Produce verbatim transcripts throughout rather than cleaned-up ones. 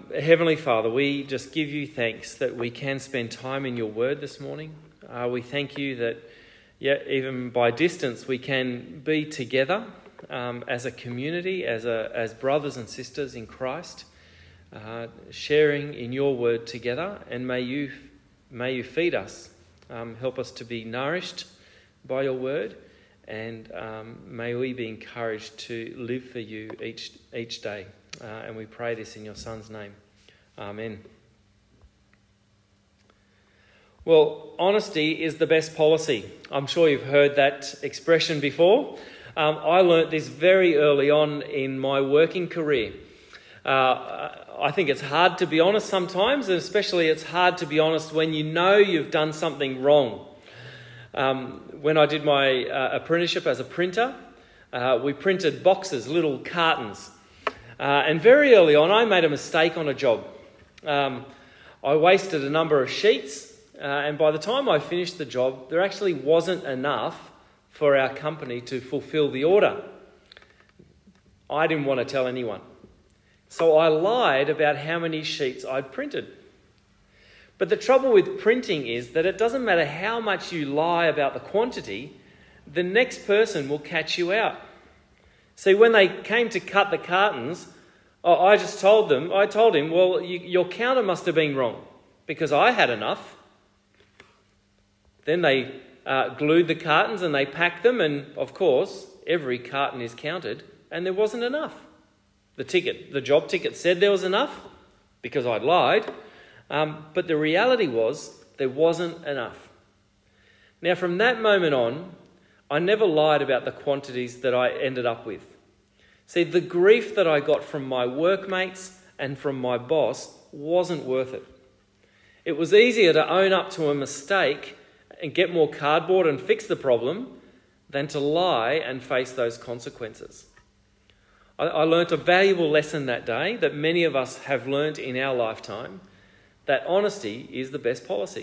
Heavenly Father, we just give you thanks that we can spend time in your word this morning. Uh, we thank you that yeah, even by distance we can be together um, as a community, as a, as brothers and sisters in Christ, uh, sharing in your word together. And may you may you feed us, um, help us to be nourished by your word, and um, may we be encouraged to live for you each each day. Uh, and we pray this in your Son's name. Amen. Well, honesty is the best policy. I'm sure you've heard that expression before. Um, I learnt this very early on in my working career. Uh, I think it's hard to be honest sometimes, and especially it's hard to be honest when you know you've done something wrong. Um, when I did my uh, apprenticeship as a printer, uh, we printed boxes, little cartons. Uh, and very early on, I made a mistake on a job. Um, I wasted a number of sheets, uh, and by the time I finished the job, there actually wasn't enough for our company to fulfill the order. I didn't want to tell anyone. So I lied about how many sheets I'd printed. But the trouble with printing is that it doesn't matter how much you lie about the quantity, the next person will catch you out. See, when they came to cut the cartons, I just told them, I told him, well, you, your counter must have been wrong because I had enough. Then they uh, glued the cartons and they packed them, and of course, every carton is counted, and there wasn't enough. The ticket, the job ticket said there was enough because I'd lied, um, but the reality was there wasn't enough. Now, from that moment on, I never lied about the quantities that I ended up with. See, the grief that I got from my workmates and from my boss wasn't worth it. It was easier to own up to a mistake and get more cardboard and fix the problem than to lie and face those consequences. I, I learnt a valuable lesson that day that many of us have learnt in our lifetime, that honesty is the best policy.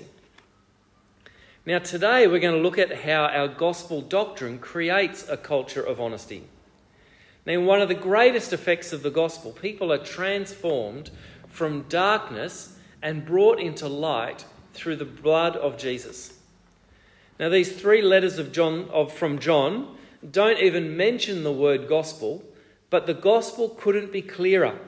Now today we're going to look at how our gospel doctrine creates a culture of honesty. Now, one of the greatest effects of the gospel, people are transformed from darkness and brought into light through the blood of Jesus. Now these three letters of John of from John don't even mention the word gospel, but the gospel couldn't be clearer.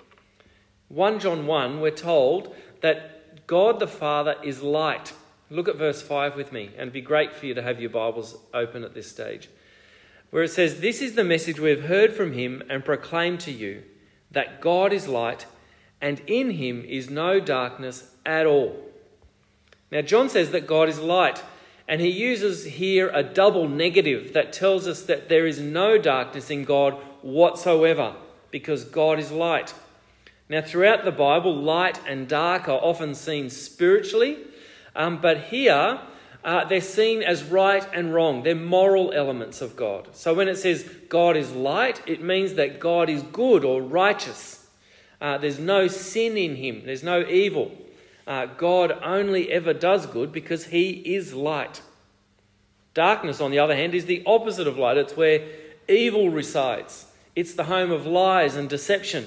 First John one, we're told that God the Father is light. Look at verse five with me, and it'd be great for you to have your Bibles open at this stage, where it says, "This is the message we have heard from him and proclaimed to you, that God is light, and in him is no darkness at all." Now, John says that God is light, and he uses here a double negative that tells us that there is no darkness in God whatsoever, because God is light. Now, throughout the Bible, light and dark are often seen spiritually, Um, but here, uh, they're seen as right and wrong. They're moral elements of God. So when it says God is light, it means that God is good or righteous. Uh, there's no sin in him. There's no evil. Uh, God only ever does good because he is light. Darkness, on the other hand, is the opposite of light. It's where evil resides. It's the home of lies and deception.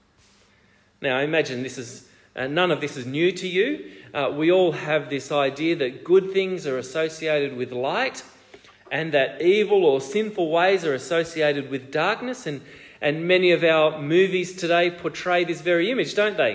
Now, I imagine this is uh, none of this is new to you. Uh, we all have this idea that good things are associated with light and that evil or sinful ways are associated with darkness. And, and many of our movies today portray this very image, don't they?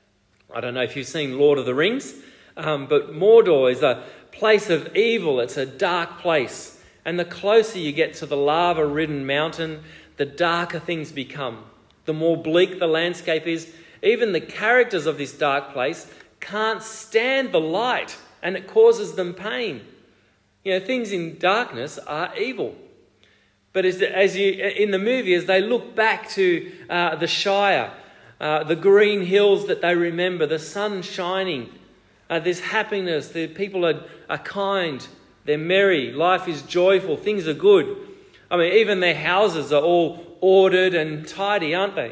I don't know if you've seen Lord of the Rings, um, but Mordor is a place of evil. It's a dark place. And the closer you get to the lava-ridden mountain, the darker things become. The more bleak the landscape is. Even the characters of this dark place can't stand the light, and it causes them pain. You know, things in darkness are evil. But as, as you in the movie, as they look back to uh, the Shire, uh, the green hills that they remember, the sun shining, uh, there's happiness, the people are, are kind, they're merry, life is joyful, things are good. I mean, even their houses are all ordered and tidy, aren't they?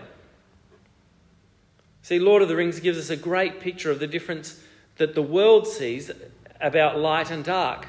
See, Lord of the Rings gives us a great picture of the difference that the world sees about light and dark.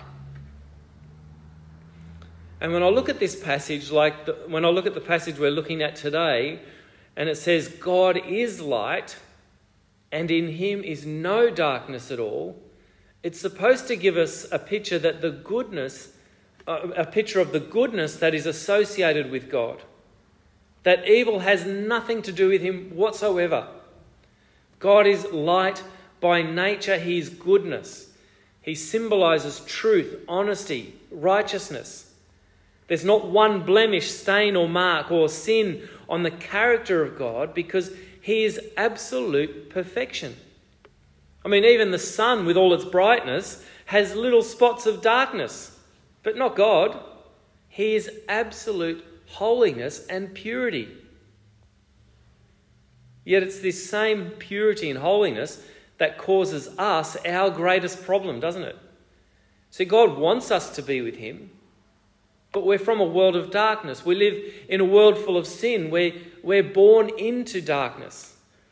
And when I look at this passage, like the, when I look at the passage we're looking at today, and it says God is light, and in him is no darkness at all, it's supposed to give us a picture that the goodness, uh, a picture of the goodness that is associated with God. That evil has nothing to do with him whatsoever. God is light by nature. He is goodness. He symbolizes truth, honesty, righteousness. There's not one blemish, stain or mark or sin on the character of God because he is absolute perfection. I mean, even the sun with all its brightness has little spots of darkness, but not God. He is absolute holiness and purity. Yet it's this same purity and holiness that causes us our greatest problem, doesn't it? So God wants us to be with him, but we're from a world of darkness. We live in a world full of sin. We're, we're born into darkness.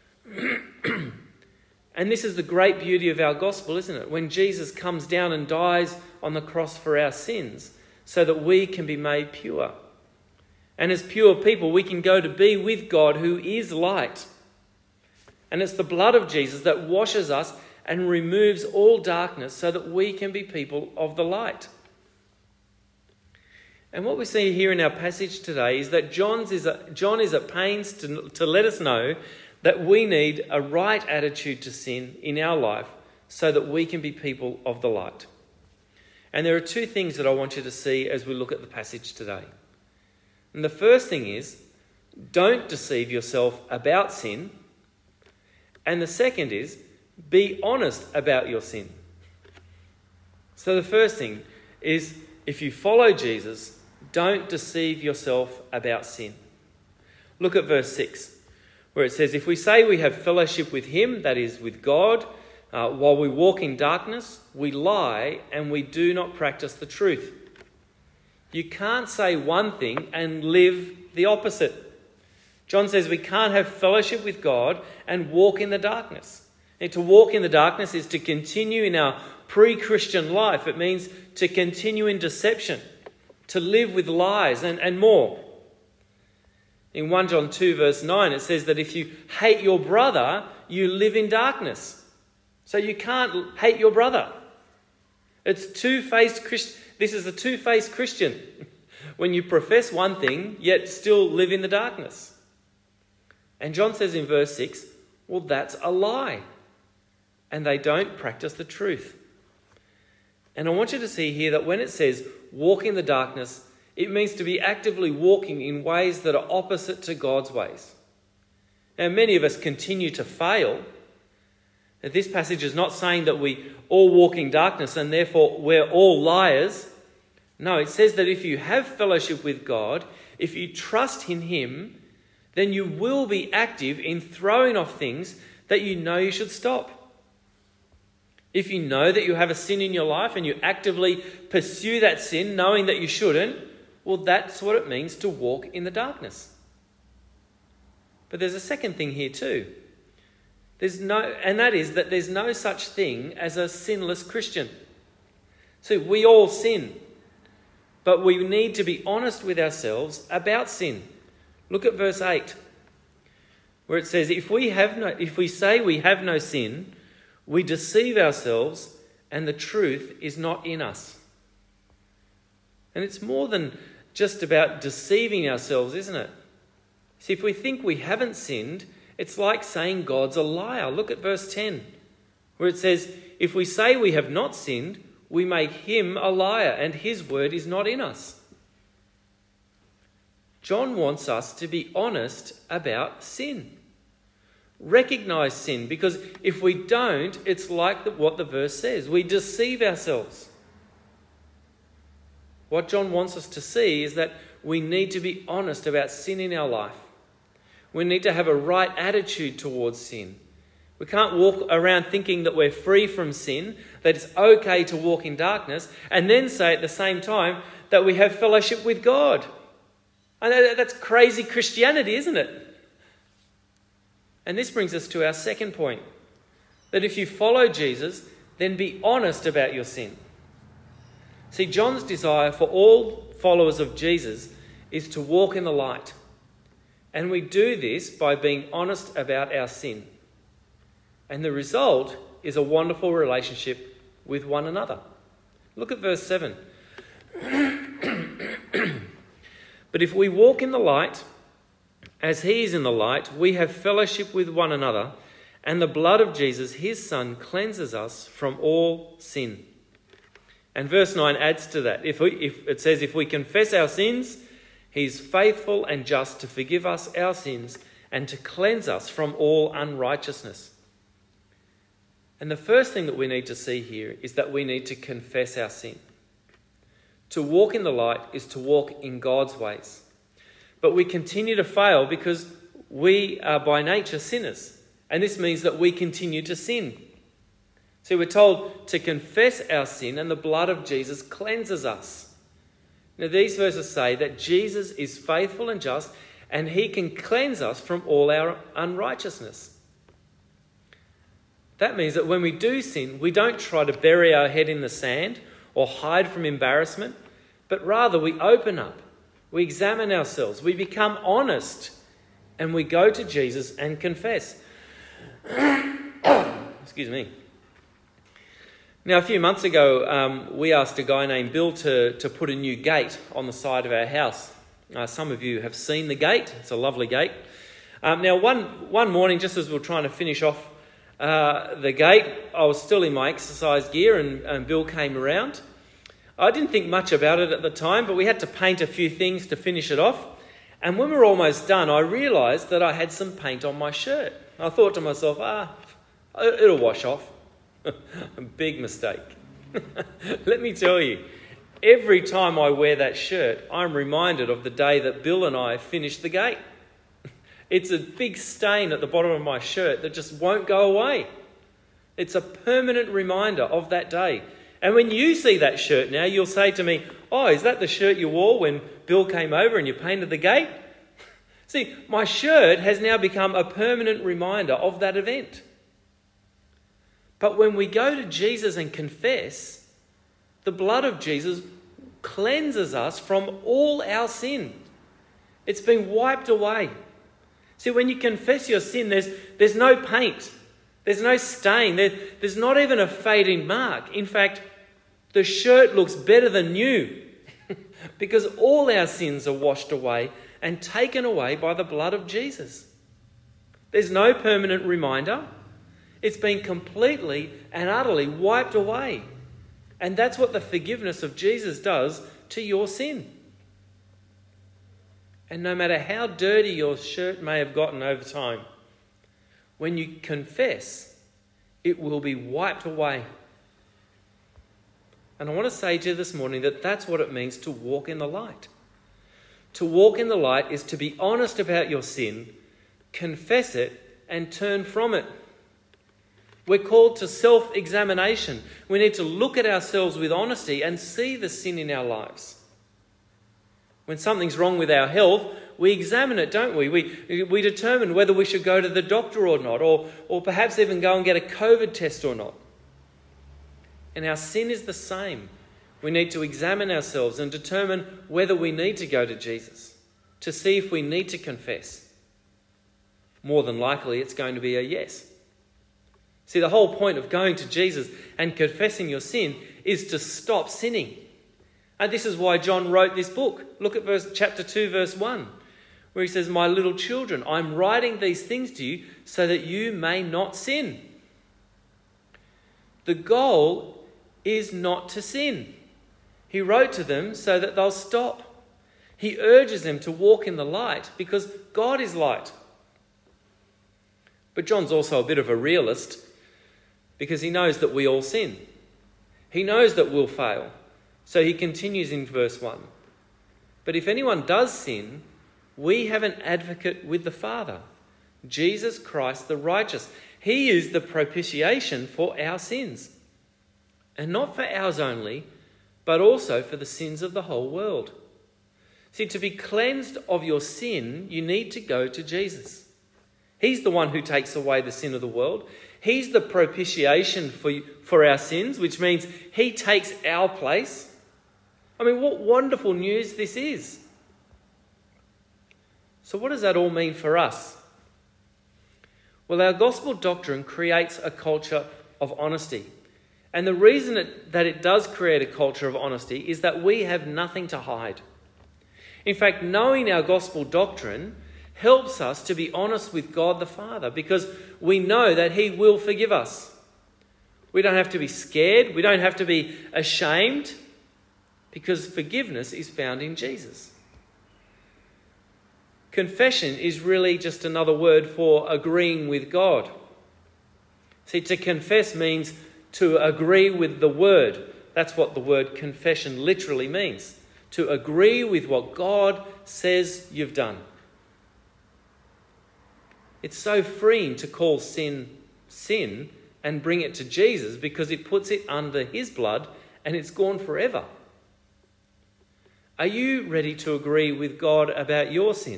And this is the great beauty of our gospel, isn't it? When Jesus comes down and dies on the cross for our sins so that we can be made pure. And as pure people, we can go to be with God who is light. And it's the blood of Jesus that washes us and removes all darkness so that we can be people of the light. And what we see here in our passage today is that John's is a, John is at pains to, to let us know that we need a right attitude to sin in our life so that we can be people of the light. And there are two things that I want you to see as we look at the passage today. And the first thing is, don't deceive yourself about sin. And the second is, be honest about your sin. So the first thing is, if you follow Jesus, don't deceive yourself about sin. Look at verse six, where it says, if we say we have fellowship with him, that is with God, uh, while we walk in darkness, we lie and we do not practice the truth. You can't say one thing and live the opposite. John says we can't have fellowship with God and walk in the darkness. And to walk in the darkness is to continue in our pre-Christian life. It means to continue in deception, to live with lies and, and more. In First John two verse nine, it says that if you hate your brother, you live in darkness. So you can't hate your brother. It's two-faced Christ- This is a two-faced Christian. When you profess one thing, yet still live in the darkness. And John says in verse six, well, that's a lie. And they don't practice the truth. And I want you to see here that when it says walk in the darkness, it means to be actively walking in ways that are opposite to God's ways. Now, many of us continue to fail. This passage is not saying that we all walk in darkness and therefore we're all liars. No, it says that if you have fellowship with God, if you trust in him, then you will be active in throwing off things that you know you should stop. If you know that you have a sin in your life and you actively pursue that sin knowing that you shouldn't, well, that's what it means to walk in the darkness. But there's a second thing here too. There's no, and that is that there's no such thing as a sinless Christian. So we all sin, but we need to be honest with ourselves about sin. Look at verse eight, where it says, if we have no, if we say we have no sin, we deceive ourselves and the truth is not in us. And it's more than just about deceiving ourselves, isn't it? See, if we think we haven't sinned, it's like saying God's a liar. Look at verse ten, where it says, if we say we have not sinned, we make him a liar and his word is not in us. John wants us to be honest about sin. Recognise sin, because if we don't, it's like the, what the verse says. We deceive ourselves. What John wants us to see is that we need to be honest about sin in our life. We need to have a right attitude towards sin. We can't walk around thinking that we're free from sin, that it's okay to walk in darkness, and then say at the same time that we have fellowship with God. I know that's crazy Christianity, isn't it? And this brings us to our second point, that if you follow Jesus, then be honest about your sin. See, John's desire for all followers of Jesus is to walk in the light. And we do this by being honest about our sin. And the result is a wonderful relationship with one another. Look at verse seven. But if we walk in the light, as he is in the light, we have fellowship with one another, and the blood of Jesus, his Son, cleanses us from all sin. And verse nine adds to that. If, we, if it says, if we confess our sins, he's faithful and just to forgive us our sins and to cleanse us from all unrighteousness. And the first thing that we need to see here is that we need to confess our sin. To walk in the light is to walk in God's ways. But we continue to fail because we are by nature sinners. And this means that we continue to sin. So we're told to confess our sin and the blood of Jesus cleanses us. Now these verses say that Jesus is faithful and just and he can cleanse us from all our unrighteousness. That means that when we do sin, we don't try to bury our head in the sand or hide from embarrassment, but rather we open up, we examine ourselves, we become honest, and we go to Jesus and confess. Excuse me. Now, a few months ago, um, we asked a guy named Bill to, to put a new gate on the side of our house. Uh, some of you have seen the gate. It's a lovely gate. Um, now, one, one morning, just as we were trying to finish off uh, the gate, I was still in my exercise gear and, and Bill came around. I didn't think much about it at the time, but we had to paint a few things to finish it off. And when we were almost done, I realised that I had some paint on my shirt. I thought to myself, ah, it'll wash off. A big mistake. Let me tell you, every time I wear that shirt, I'm reminded of the day that Bill and I finished the gate. It's a big stain at the bottom of my shirt that just won't go away. It's a permanent reminder of that day. And when you see that shirt now, you'll say to me, oh, is that the shirt you wore when Bill came over and you painted the gate? See, my shirt has now become a permanent reminder of that event. But when we go to Jesus and confess, the blood of Jesus cleanses us from all our sin. It's been wiped away. See, when you confess your sin, there's, there's no paint. There's no stain. There, there's not even a fading mark. In fact, the shirt looks better than new because all our sins are washed away and taken away by the blood of Jesus. There's no permanent reminder. It's been completely and utterly wiped away. And that's what the forgiveness of Jesus does to your sin. And no matter how dirty your shirt may have gotten over time, when you confess, it will be wiped away. And I want to say to you this morning that that's what it means to walk in the light. To walk in the light is to be honest about your sin, confess it, and turn from it. We're called to self-examination. We need to look at ourselves with honesty and see the sin in our lives. When something's wrong with our health, we examine it, don't we? We, we determine whether we should go to the doctor or not, or, or perhaps even go and get a COVID test or not. And our sin is the same. We need to examine ourselves and determine whether we need to go to Jesus, to see if we need to confess. More than likely, it's going to be a yes. See, the whole point of going to Jesus and confessing your sin is to stop sinning. And this is why John wrote this book. Look at verse, chapter two, verse one, where he says, "My little children, I'm writing these things to you so that you may not sin." The goal is not to sin. He wrote to them so that they'll stop. He urges them to walk in the light because God is light. But John's also a bit of a realist because he knows that we all sin. He knows that we'll fail. So he continues in verse one. "But if anyone does sin, we have an advocate with the Father, Jesus Christ the righteous. He is the propitiation for our sins. And not for ours only, but also for the sins of the whole world." See, to be cleansed of your sin, you need to go to Jesus. He's the one who takes away the sin of the world. He's the propitiation for, for our sins, which means he takes our place. I mean, what wonderful news this is. So what does that all mean for us? Well, our gospel doctrine creates a culture of honesty. And the reason it, that it does create a culture of honesty is that we have nothing to hide. In fact, knowing our gospel doctrine helps us to be honest with God the Father, because we know that he will forgive us. We don't have to be scared. We don't have to be ashamed, because forgiveness is found in Jesus. Confession is really just another word for agreeing with God. See, to confess means to agree with the word. That's what the word confession literally means. To agree with what God says you've done. It's so freeing to call sin, sin and bring it to Jesus, because it puts it under his blood and it's gone forever. Are you ready to agree with God about your sin?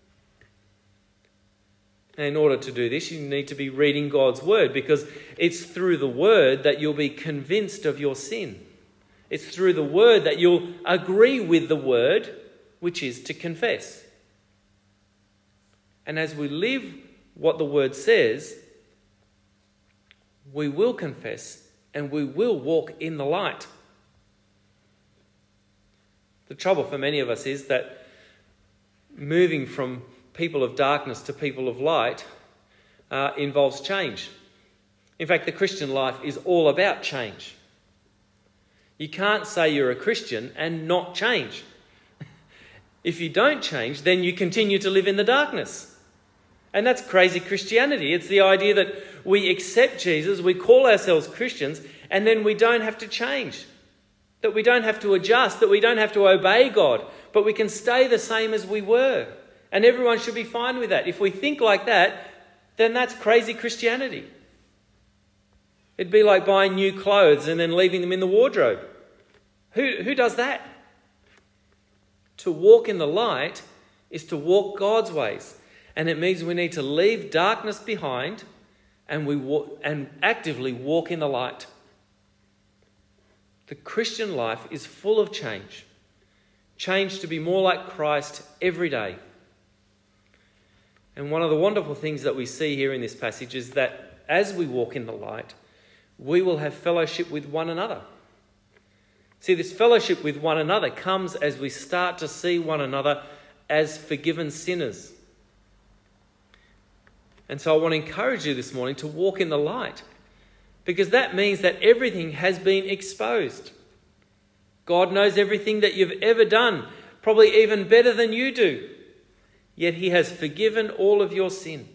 And in order to do this, you need to be reading God's word, because it's through the word that you'll be convinced of your sin. It's through the word that you'll agree with the word, which is to confess. And as we live what the word says, we will confess and we will walk in the light. The trouble for many of us is that moving from people of darkness to people of light uh, involves change. In fact, the Christian life is all about change. You can't say you're a Christian and not change. If you don't change, then you continue to live in the darkness. And that's crazy Christianity. It's the idea that we accept Jesus, we call ourselves Christians, and then we don't have to change. That we don't have to adjust, that we don't have to obey God, but we can stay the same as we were. And everyone should be fine with that. If we think like that, then that's crazy Christianity. It'd be like buying new clothes and then leaving them in the wardrobe. Who, who does that? To walk in the light is to walk God's ways. And it means we need to leave darkness behind and we walk, and actively walk in the light. The Christian life is full of change. Change to be more like Christ every day. And one of the wonderful things that we see here in this passage is that as we walk in the light, we will have fellowship with one another. See, this fellowship with one another comes as we start to see one another as forgiven sinners. And so I want to encourage you this morning to walk in the light, because that means that everything has been exposed. God knows everything that you've ever done, probably even better than you do. Yet he has forgiven all of your sin.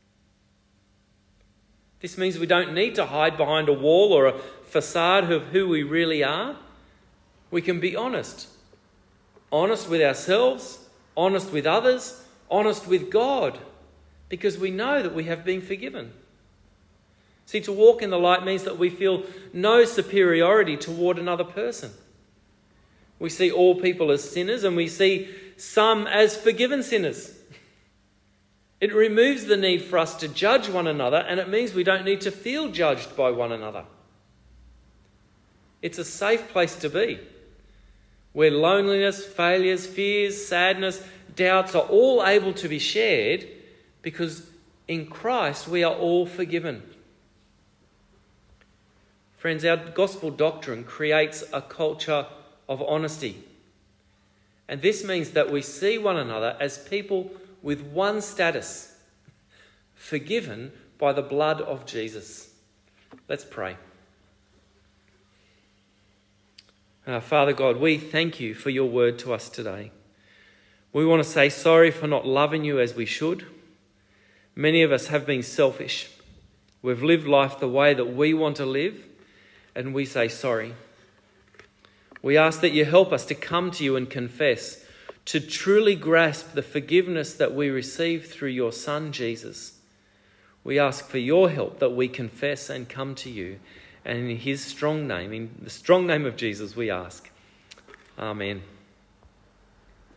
This means we don't need to hide behind a wall or a facade of who we really are. We can be honest. Honest with ourselves, honest with others, honest with God, because we know that we have been forgiven. See, to walk in the light means that we feel no superiority toward another person. We see all people as sinners, and we see some as forgiven sinners. It removes the need for us to judge one another, and it means we don't need to feel judged by one another. It's a safe place to be, where loneliness, failures, fears, sadness, doubts are all able to be shared, because in Christ we are all forgiven. Friends, our gospel doctrine creates a culture of honesty. And this means that we see one another as people with one status, forgiven by the blood of Jesus. Let's pray. Uh, Father God, we thank you for your word to us today. We want to say sorry for not loving you as we should. Many of us have been selfish. We've lived life the way that we want to live, and we say sorry. We ask that you help us to come to you and confess, to truly grasp the forgiveness that we receive through your Son, Jesus. We ask for your help that we confess and come to you. And in his strong name, in the strong name of Jesus, we ask. Amen.